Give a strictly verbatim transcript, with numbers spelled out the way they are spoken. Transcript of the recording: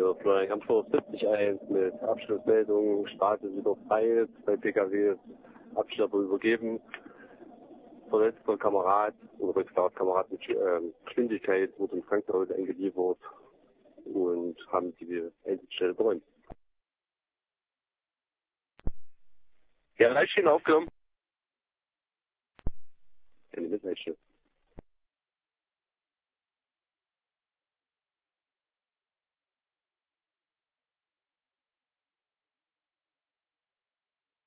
für Florian Campos siebzig eins mit Abschlussmeldung, Straße wieder frei, zwei P K Ws, Abschlepper übergeben. Verletzter Kamerad oder Rückfahrtkamerad mit ähm, Geschwindigkeit wurde im Krankenhaus eingeliefert und haben die Einsatzstelle beräumt. Ja, Leitstelle aufgenommen. Keine Missleitstelle.